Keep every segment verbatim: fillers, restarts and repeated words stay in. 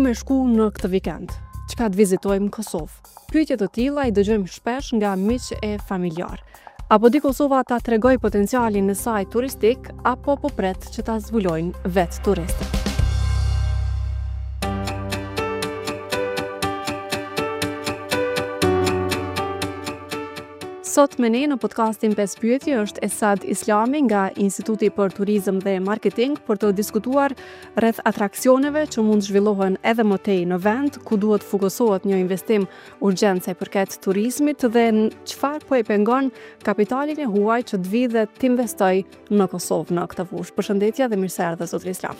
me shku në këtë vikend? Çka të vizitojmë në Kosovë? Pyetje të tilla i dëgjojmë shpesh nga miq e familjar. Apo di Kosova ta tregoj potencialin e saj turistik, apo po pret që ta zbulojnë vetë turistët? Sot me ne në podcastin pesë pyetje është Esad Islami nga Instituti për Turizëm dhe Marketing për të diskutuar rreth atraksioneve që mund zhvillohen edhe më tej në vend, ku duhet fokusohet një investim urgjent sa i përket turizmit dhe çfarë po e pengon kapitalin e huaj që të vi dhe të investoj në Kosovë në këtë fushë. Përshëndetje dhe mirëseardhje zotëri Islam.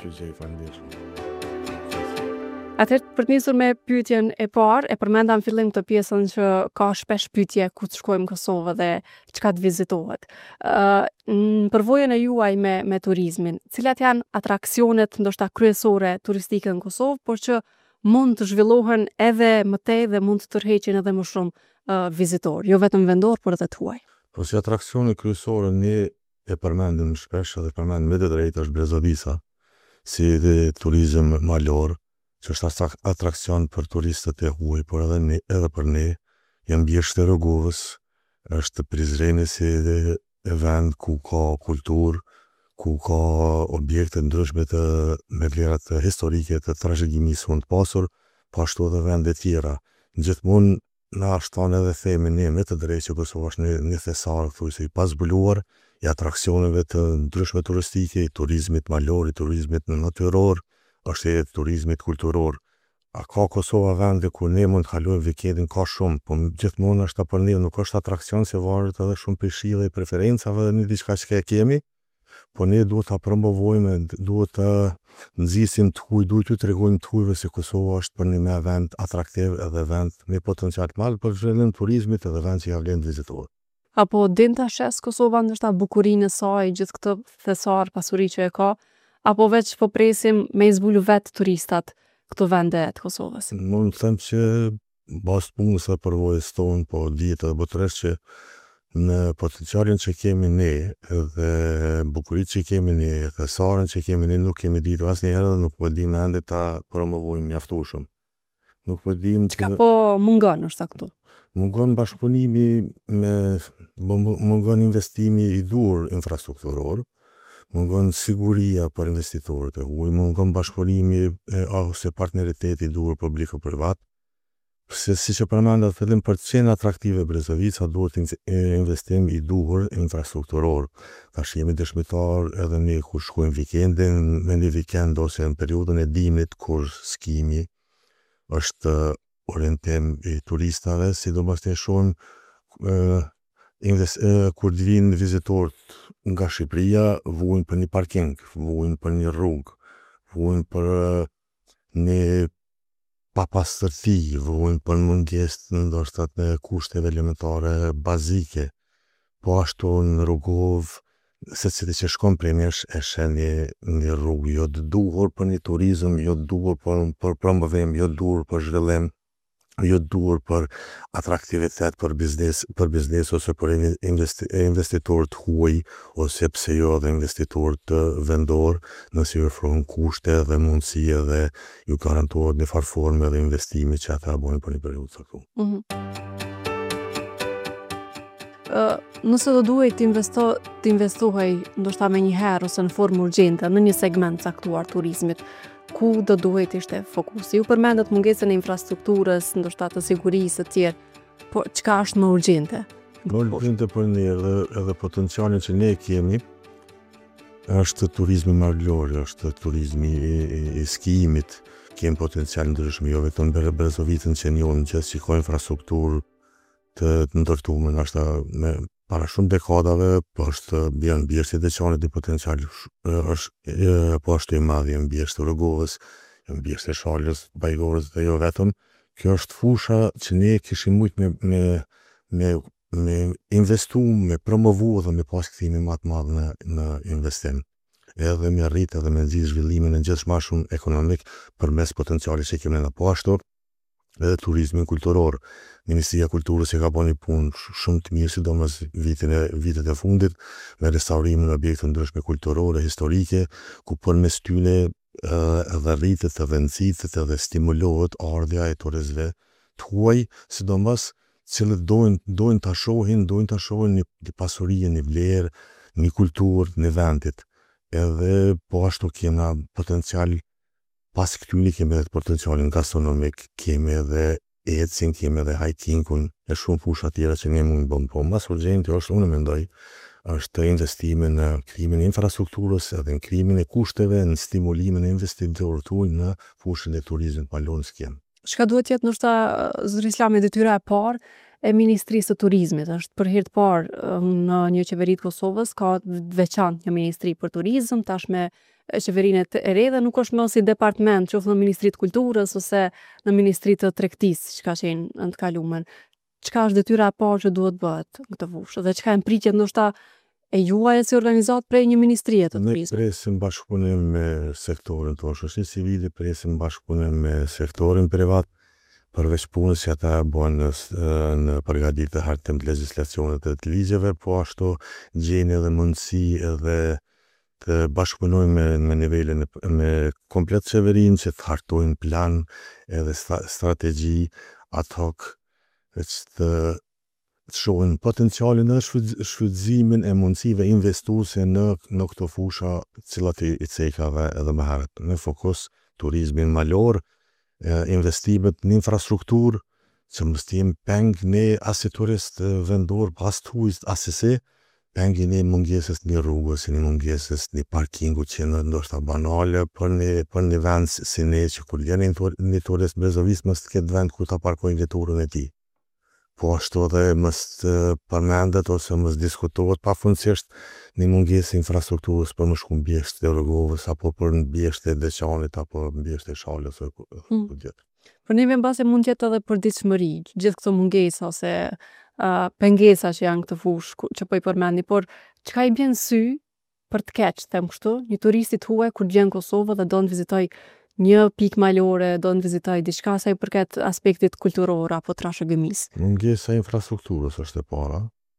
Atëherë, për të nisur me pyetjen e parë, e përmenda në fillim këtë pjesën që ka shpesh pyetje ku të shkojmë në Kosovë dhe çka të vizitohet. Uh, në përvojën e juaj me, me turizmin, cilat janë atraksionet ndoshta kryesore turistike në Kosovë, por që mund të zhvillohen edhe më tej dhe mund të tërheqin edhe më shumë uh, vizitor, jo vetëm vendor, por edhe të huaj. Po si atraksione kryesore ne e përmendim shpesh dhe përmendim me të drejtë është Brezovica, si dhe turizëm malor, që është atrakcion për turistët e huaj, por edhe, ne, edhe për ne, janë bjeshtë e Rëgovës, është Prizreni si edhe e vend ku ka kulturë, ku ka objekte ndryshme të me vlerat historike të trashëgimisë mund pasur, po ashtu edhe vende tjera. Gjithmonë na shton edhe themi ne me të drejtë që Kosova është një, një thesar thuajse i pazbuluar i atraksioneve të ndryshme turistike, i turizmit malor, i turizmit natyror, është e turizmit kulturor. A ka Kosova vende ku ne mund të kalojmë vikendin, ka shumë, po gjithmonë është për ne nuk është atrakcion se varet edhe shumë për shije, preferencave dhe një diçka që kemi, po ne duhet ta promovojmë, duhet të nxisim të huaj, duhet të tregojmë të huajve se Kosova është për ne me vend atraktiv edhe vend me potencial të madh për zhvillim turizmit edhe vend që ja vlen vizitorët. Apo din ta shes Kosova ndoshta bukurinë e saj, gjithë këtë thesar pasuri që e ka, apo veç po presim me zbulu vetë turistat këto vende të Kosovës? Mund të them që bazë punës dhe përvojës tonë, po dihet edhe botërisht që në potencialin që kemi ne dhe bukuritë që kemi ne, thesarën që kemi ne, nuk kemi ditur asnjëherë dhe nuk po dimë ende ta promovojmë mjaftueshëm. Nuk po dimë çka po mungon është këtu. Mungon bashkëpunimi me mungon investimi i dur infrastrukturor, mungon siguria për investitorët e huaj, mungon bashkëpunimi ose partneriteti i dur publiko-privat. Se si që përmenda të fillim për të qenë atraktive Brezovica duhet investim i duhur infrastrukturor. Tash jemi dëshmitar edhe ne kur shkojmë vikendin, me një vikend ose në periudhën e dimrit kur skimi është orientim i turistave, sidomos ne shohim Invest, eh, kur të vinë vizitorët nga Shqipëria, vujnë për një parking, vujnë për një rrugë, vujnë për uh, një papastërti, vujnë për mungesë ndoshta të kushteve elementare bazike. Po ashtu në Rrugovë, se cili që shkon prej nesh e shen një, një rrugë, jo të duhur për një turizëm, jo të duhur për, për promovim, jo të duhur për zhvillim, jo të duhur për atraktivitet për biznes, për biznes ose për investi, investitorët huaj, ose pse jo dhe investitorët vendor, nëse ju ofrojnë kushte dhe mundësi dhe ju garantohet në farë forme dhe investimi që ata bojnë për një periudhë të caktuar. Mm-hmm. Uh, nëse do duhet të investo, të investohej ndoshta me një herë ose në formë urgjente në një segment caktuar turizmit, ku do duhet ishte fokusi? Ju përmendet mungesën e infrastrukturës, ndoshta të sigurisë të tjerë, po çka është më urgjente? Më urgjente për ne edhe, edhe potencialin që ne kemi është turizmi malor, është turizmi i, i, i skijimit, kemi potencial ndryshme, jo vetëm Brezovicën që njohim gjithë që ka infrastrukturë të, të ndërtuar, ndoshta me para shumë dekadave, po është bjen bjeshtë i Deçanit një potencial është po është i madh, janë bjeshtë të Rrugovës, janë bjeshtë e Shalës, Bajgorës dhe jo vetëm. Kjo është fusha që ne kishim mujt me, me, me, me investu, me promovu dhe me pas kthimi më të madh në, në investim. Edhe me rrit edhe me nxjerr zhvillimin e gjithë më shumë ekonomik përmes potencialit që kemi në po ashtu. Edhe turizmin kulturor. Ministria e Kulturës e ka bërë një punë shumë të mirë, sidomos vitin e vitet e fundit, me restaurimin e objekteve ndryshme kulturore, historike, ku përmes tyre edhe rritet edhe nëzitet edhe stimulohet ardhja e turistëve të huaj, sidomos cilët dojnë, dojnë të shohin, dojnë të shohin një, një pasuri, një vlerë, një kulturë në vendit. Edhe po ashtu kena potencial, pas këtyri kemi edhe potencialin gastronomik, kemi edhe ecin, kemi edhe hiking-un, e shumë fusha tjera që ne mund bëmë, po mas urgjenti është, unë mendoj, është investimin në krijimin e infrastrukturës, edhe në krijimin e kushteve, në stimulimin e investitorëve tuaj në fushën e turizmit malor skem. Çka duhet jetë ndoshta zëri Islami detyra e parë e Ministrisë së Turizmit? Është për herë të parë në një qeveri të Kosovës ka veçantë një ministri për turizëm, tash me qeverinë e re dhe nuk është më si departament, qoftë në Ministri të Kulturës ose në Ministri të Tregtisë, që ka qenë në të kalumen. Çka është detyra e parë që duhet bëhet në këtë fushë? Dhe çka janë pritjet ndoshta e juaja si organizat prej një ministrie të turizmit? Ne presim bashkëpunim me sektorin tonë shoqërisë civile, presim bashkëpunim me sektorin privat, përveç punës që ata bën në, në përgatitje të hartëm të legjislacionit të të ligjeve, po ashtu gjejnë edhe mundësi edhe të bashkëpunojnë me, me nivelin me komplet qeverinë që të hartojnë plan edhe strategji ad hoc që të të shohin potencialin dhe shfrytëzimin e mundësive investuese në, në këto fusha cilat i, i cekave edhe më herët. Në fokus turizmin malor, investimet në infrastrukturë, që mos të jemi peng ne as si turist vendor, pas turist as si pengi një mungesës një rrugës, një mungesës një parkingu që në ndoshta banale, për një, për një vend si ne që kur vjen një turist brezovis mos të ketë vend ku ta parkojnë veturën e tij. Po ashtu edhe mos përmendet ose mos diskutohet pafundësisht një mungesë infrastrukturës për më shku mbyeshtë të rrugovës apo për mbyeshtë të Deçanit apo mbyeshtë të Shalës ose Hmm. ku tjetër. Për neve mbase mund të jetë edhe përditshmëri, gjithë këto mungesa ose uh, pengesa që janë këtë fushë ku- që po i përmendni, por çka i bën sy për të keq, them kështu, një turistit huaj kur gjen Kosovë dhe do të vizitoj një pikë malore, do të vizitoj diçka sa i përket aspektit kulturor apo trashëgimisë. Mungesa e infrastrukturës është e para,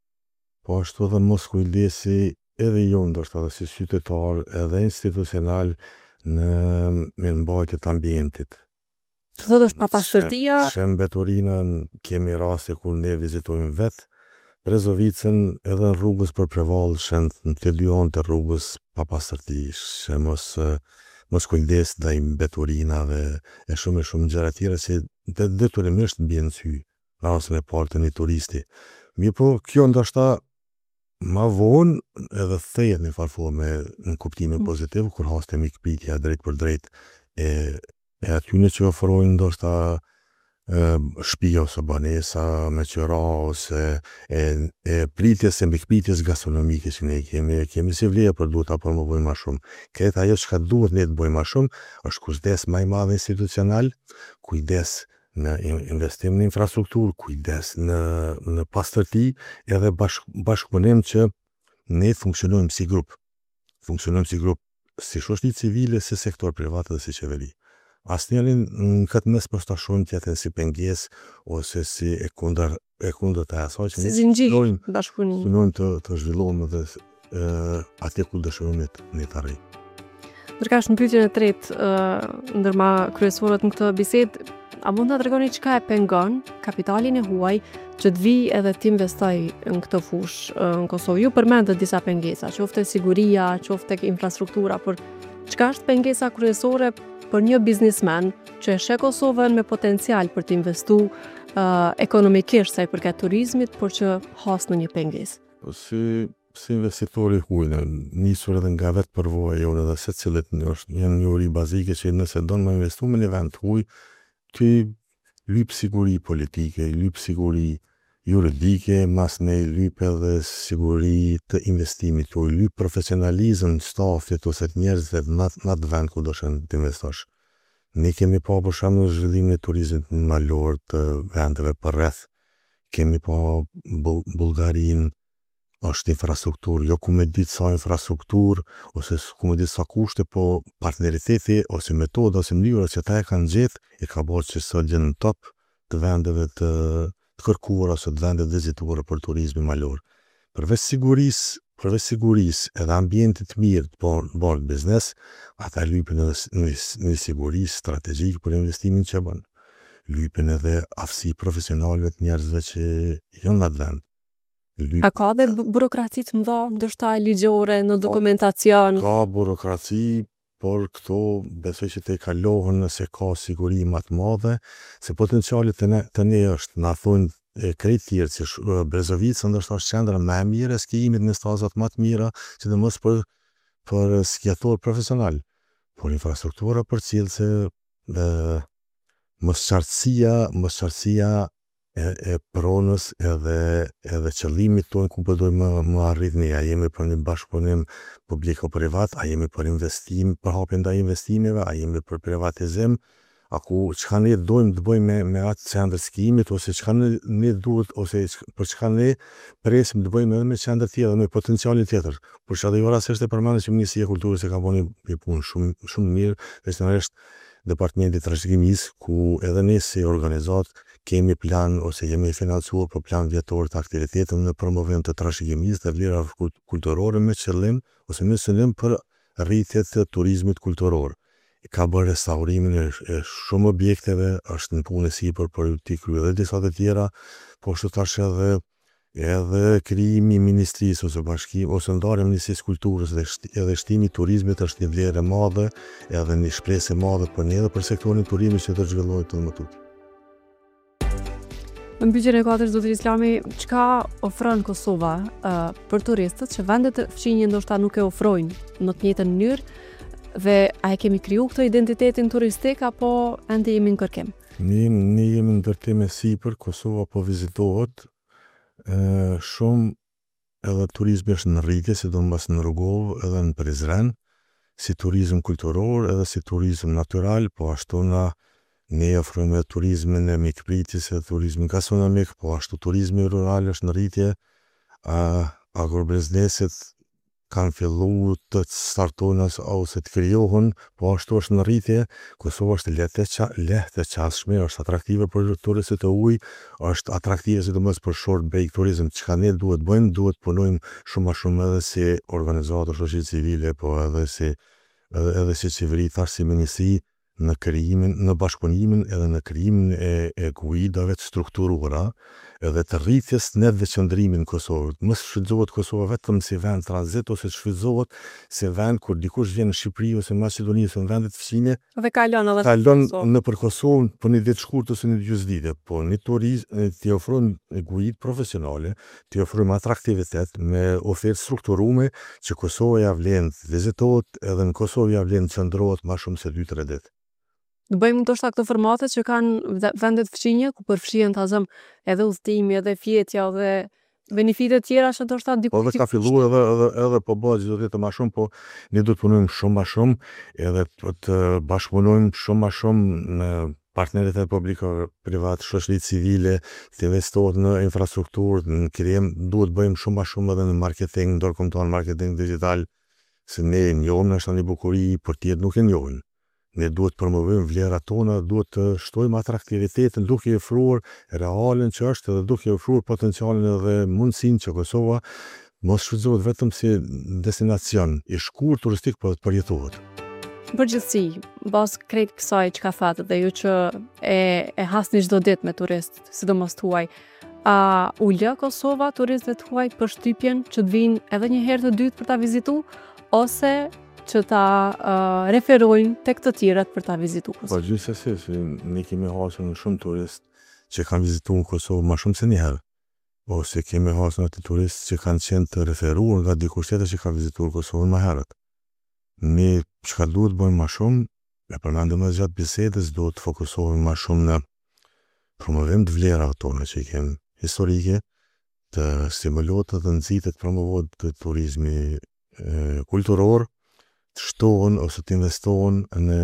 po ashtu edhe mos kujdesi edhe jo ndoshta edhe si qytetar edhe institucional në mirëmbajtje të ambientit. Të thotë është papastërtia, Shem Betorinën kemi raste kur ne vizitojmë vetë Brezovicën edhe në rrugës për Prevall, shem në të dy anë të rrugës papastërti, shem mos mos kujdes ndaj Betorinave e shumë e shumë gjëra tjera që dhe detyrimisht mbien sy rastin e parë të një turisti. Mirë po, kjo ndoshta ma vonë edhe thejet në farë forme në kuptimin Mm. pozitiv, kur hastemi këpitja drejt për drejt e, e atyne që ofrojnë ndoshta e, shtëpi ose banesa me qira ose e, e pritjes e mbikpritjes gastronomike që ne kemi, kemi si vlerë për duhet ta promovojmë ma shumë. Këtë ajo që ka duhet ne të bëjmë ma shumë, është kujdes ma i madh institucional, kujdes në investim në infrastrukturë, kujdes në, në pastërti, edhe bashk, bashkëpunim që ne funksionojmë si grup. Funksionojmë si grup, si shoqëri civile, si sektor privat dhe si qeveri. Asnjërin në këtë mes mos ta shohim tjetër si pengesë ose si e kundër e kundërt e asaj që si ne zinxhir synojmë bashkëpunimi. synojmë të, të zhvillohemi dhe e, atje ku dëshirojmë ne të arrijmë. Ndërkash në pyetjen e tretë, uh, ndërma kryesorët në këtë bisedë, a mund ta tregoni çka e pengon kapitalin e huaj që të vi edhe të investoj në këtë fushë uh, në Kosovë? Ju përmendët disa pengesa, qoftë siguria, qoftë infrastruktura, por çka është pengesa kryesore për një biznesmen që e sheh Kosovën me potencial për të investuar uh, ekonomikisht sa i përket turizmit, por që has në një pengesë? Po si si investitori huaj, nisur edhe nga vetë përvoja jonë edhe se cilët është një njëri bazike që nëse do në investu me një vend huaj, ty lyp siguri politike, lyp siguri juridike, mas ne lyp edhe siguri të investimit, tu lyp profesionalizëm stafit ose të njerëzve në atë vend ku do shën të investosh. Ne kemi pa për shembull zhvillimin e turizmit malor të vendeve përreth. Kemi pa Bullgarinë, është infrastrukturë, jo ku me ditë sa infrastrukturë, ose ku me ditë sa kushte, po partneriteti, ose metoda, ose mënyra që ta e kanë gjetë, e ka bërë që sot gjë në top të vendeve të, të kërkuara ose të vendet vizituara për turizmin malor. Përveç sigurisë, përveç sigurisë edhe ambientit mirë të bërë biznes, ata lypin edhe një siguri strategjike për investimin që bën. Lypin edhe aftësi profesionale të njerëzve që janë në atë vend. A ka dhe burokraci të mëdha, ndoshta ligjore, në dokumentacion? Ka burokraci, por këto besoj që te kalohen nëse ka siguri më të madhe, se potencialit të ne, të ne është, na thonë e krejt tjerë që Brezovica ndoshta është qendra më e mirë e skijimit në stazat më të mira, sidomos për për skijator profesional. Por infrastruktura përcjellse dhe mosqartësia, mosqartësia e, e pronës edhe edhe qëllimit tonë ku po dojmë më arrit ne, a jemi për një bashkëpunim publiko-privat, a jemi për investim, për hapjen ndaj investimeve, a jemi për privatizim, a ku çka ne dojmë të bëjmë me, me atë qendër skijimit, ose çka ne, ne duhet, ose për çka ne presim të bëjmë edhe me qendër tjetër, me potencialin tjetër. Por që edhe jo rastisht e përmendet që Ministria e Kulturës e ka bënë një punë shumë shumë mirë, veçanërisht Departamenti i Trashëgimisë, ku edhe ne si organizat kemi plan ose jemi financuar për plan vjetor të aktiviteteve në promovim të trashëgimisë dhe vlerave kulturore me qëllim ose me qëllim për rritje të turizmit kulturor. Ka bërë restaurimin e shumë objekteve, është në punë sipër për të kryer edhe disa të tjera, po ashtu tash edhe edhe krijimi i ministrisë ose bashkim ose ndarja e Ministrisë së Kulturës dhe edhe shtimi i turizmit është një vlerë e madhe, edhe një shpresë e madhe për ne dhe për sektorin e turizmit që të zhvillohet të më tutje. Në mbylljen e katërt, zotëri Islami, çka ofron Kosova uh, për turistët që vendet e fqinje ndoshta nuk e ofrojnë në të njëjtën mënyrë, dhe a e kemi kriju këtë identitetin turistik apo ende jemi në kërkim? Ne, ne jemi në ndërtim e sipër, Kosova po vizitohet e, shumë, edhe turizmi është në rritje, sidomos në Rrugov edhe në Prizren, si turizm kulturor edhe si turizm natural, po ashtu na ne ofrojmë turizmin e mikpritjes e turizmin gastronomik, po ashtu turizmi rural është në rritje, agrobizneset kanë fillu të startojnë ose të krijohen, po ashtu është në rritje. Kosova është lehtë lehtë e qasshme, është atraktive për turistët e ujë, është atraktive sidomos për short break turizm. Çka ne duhet bëjmë, duhet punojmë shumë më shumë edhe si organizator shoqëri civile, po edhe si edhe, edhe si qeveri, thash si ministri, në krijimin, në bashkëpunimin edhe në krijimin e, e guidave të strukturuara edhe të rritjes në veçëndrimin në Kosovë. Mos shfrytëzohet Kosova vetëm si vend tranzit ose shfrytëzohet si vend kur dikush vjen në Shqipëri ose në Maqedoni ose në vendet fqinje. Dhe kalon edhe kalon në për Kosovën për një ditë shkurtër ose një gjysmëdite, po një turizëm t'i ofron guid profesionale, t'i ofrojmë atraktivitet me ofertë strukturume që Kosova ja vlen vizitohet edhe në Kosovë ja vlen qëndrohet më shumë se dy tre ditë. Në bëjmë ndoshta këto formate që kanë vendet fqinje, ku përfshihen tazëm edhe udhëtimi, edhe fjetja, edhe benefite tjera që ndoshta diku. Po dhe ka filluar edhe edhe edhe po bëhet çdo ditë më shumë, po ne duhet të punojmë shumë më shumë, edhe të bashkëpunojmë shumë më shumë në partnerët e publiko-privat, shoqëri civile, të investohet në infrastrukturë, në krijim, duhet bëjmë shumë më shumë edhe në marketing, ndërkombëtar marketing digital, se ne njohim është një bukuri, por tjerë nuk e njohin. Ne duhet të promovojmë vlerat tona, duhet të shtojmë atraktivitetin, duke i ofruar realen që është edhe duke i ofruar potencialin edhe mundësinë që Kosova mos shfrytëzohet vetëm si destinacion i shkurt turistik, por të përjetohet. Në përgjithësi, mbas krejt kësaj çka thatë dhe ju që e, e hasni çdo ditë me turistë, sidomos tuaj, a u lë Kosova turistëve tuaj përshtypjen që të vinë edhe një herë të dytë për ta vizitu, ose që ta uh, referojnë tek të tjerët për ta vizituar Kosovën? Po gjithsesi, si ne kemi hasur në shumë turistë që kanë vizituar Kosovën më shumë se një herë. Ose kemi hasur atë turistë që kanë qenë të referuar nga dikush tjetër që ka vizituar Kosovën më herët. Ne çka duhet bëjmë më shumë, e përmendëm edhe gjatë bisedës, duhet të fokusohemi më shumë në promovim të vlerave tona që i kemi historike, të stimulohet dhe nxitet promovohet të turizmi e, kulturor, të shtohen ose të investohen në,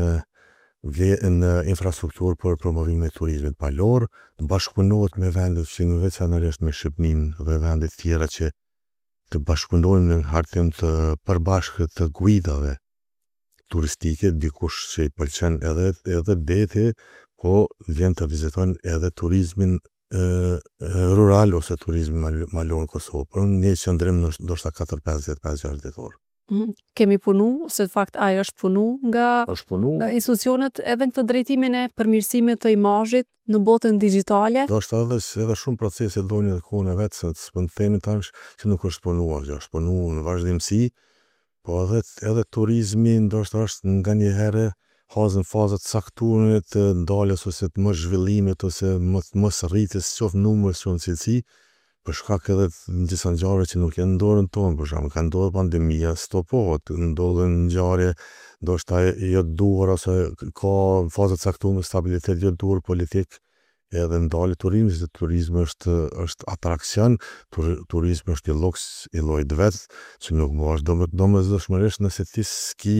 në infrastrukturë për promovimin e turizmit palor, të bashkëpunohet me vendet që në veçanërisht me Shqipërinë dhe vendet tjera që të bashkëpunojnë në hartim të përbashkët të guidave turistike, dikush që i pëlqen edhe edhe deti, po vjen të vizitojnë edhe turizmin rural ose turizmi malor në Kosovë. Por unë një qëndrim në ndoshta katër pesëdhjetë pesëdhjetë ditor. Mm. Kemi punu, se të fakt ai është punu nga, është punu nga institucionet edhe në këtë drejtimin e përmirësimit të imazhit në botën digjitale. Do është edhe, edhe shumë procese dojnë edhe kohën e vetë, se të s'pën themi tash që nuk është punuar, që është punu në vazhdimsi, po edhe, edhe turizmi ndoshta është nga një herë hazën fazat saktuar të ndaljes ose të mos zhvillimit ose mos rritjes qoftë numër qoftë cilësi, për shkak edhe në disa ngjarje që nuk janë në dorën tonë, për shembull ka ndodhur pandemia, stopohet, ndodhen ngjarje ndoshta jo të duhura ose ka faza të caktuar me stabilitet jo të duhur politik, edhe ndalë turizmi, se turizmi është është atraksion, tur, turizmi është një lloj i llojit vet, që nuk mos domosdoshmërisht nëse ti s'ki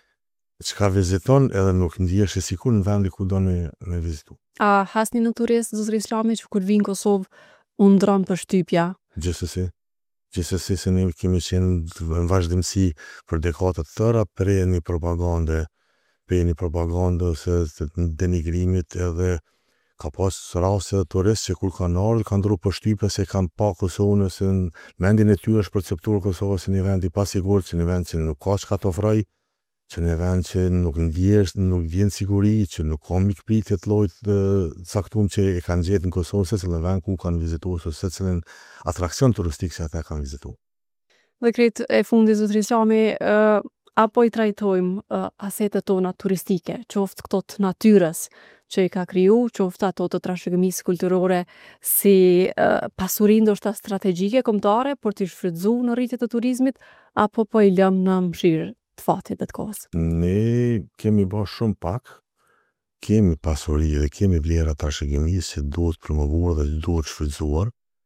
çka viziton edhe nuk ndihesh e sikur në vendi ku do me, me vizitu. A hasni në turist zotëri Islami që kur vinë në Kosovë u ndron përshtypja? Gjithsesi. Gjithsesi se ne kemi qenë në vazhdimsi për dekada të tëra prej një propagande, prej një propagande ose të denigrimit, edhe ka pas raste të turistë që kur kanë ardhur kanë ndru përshtypje se kanë pa Kosovën, se në mendjen e tyre është perceptuar Kosova si një vend i pasigurt, si një vend që nuk ka çka të ofrojë, që në vend që nuk ndjesh, nuk vjen siguri, që nuk ka mikpritje të llojit të caktuar që e kanë gjetë në Kosovë, se cilën vend ku kanë vizituar ose se cilën atraksion turistik që ata kanë vizituar. Dhe krejt e fundit zotëri Islami, uh, apo i trajtojmë uh, asetet tona turistike, qoftë këto të natyrës që i ka kriju, qoftë ato të trashëgimisë kulturore si uh, pasuri ndoshta strategjike kombëtare për të shfrytzuar në rritje të turizmit, apo po i lëm në mshirë të fatit dhe të kohës? Ne kemi bërë shumë pak, kemi pasuri dhe kemi vlera trashëgimisë që duhet promovuar dhe duhet shfrytzuar,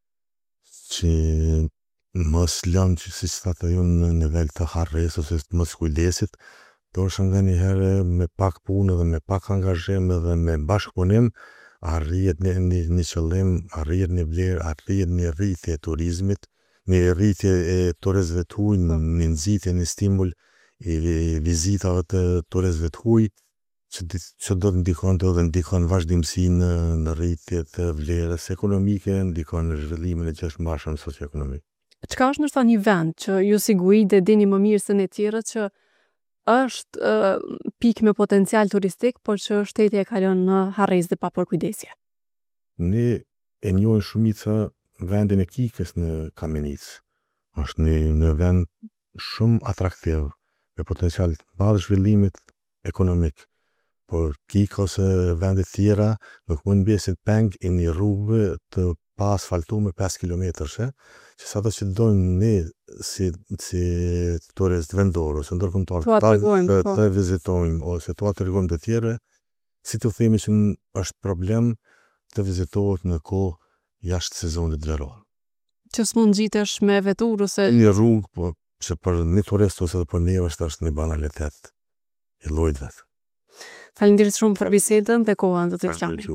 që mos lëm që si statë ju në nivel të harres ose të mos kujdesit, do është nga një herë me pak punë dhe me pak angazhim dhe me bashkëpunim, arrihet një, një, një qëllim, arrihet një vlerë, arrihet një rritje e turizmit, një rritje e turistëve të huaj, një nxitje, një stimul i vizitave të turistëve të huaj, që, që do të ndikon të dhe ndikon vazhdimsi në, në rritje të vlerës ekonomike, ndikon në zhvillimin e gjashtë socio-ekonomik. Çka është nështë një vend që ju siguri dhe dini më mirë se ne tjerët që është uh, pikë me potencial turistik, por që shteti e ka lënë në harres dhe pa përkujdesje? Ne e njohim shumica vendin e Kikës në Kamenicë. Është një, një vend shumë atraktiv, me potencial të madh zhvillimit ekonomik. Por Kika ose vendet tjera nuk mund mbesin peng i një rrugë të pa asfaltuar me pesë kilometra, që sa do që dojnë ne si, si turist vendor ose ndërkombëtar të, të vizitojmë ose të atërgojmë të tjere, si të themi që është problem të vizitohet në kohë jashtë sezonit veror. Që s'mund gjitesh me vetur ose një rrugë, po që për një turist ose për ne është është një banalitet i llojit vet. Faleminderit shumë për bisedën dhe kohën të të Islamit.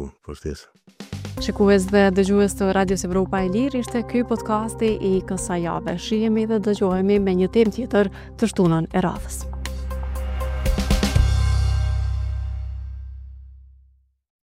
Shikues dhe dëgjues të Radios Evropa e Lirë, ishte ky podcasti i kësaj jave. Shihemi dhe dëgjohemi me një temë tjetër të shtunën e radhës.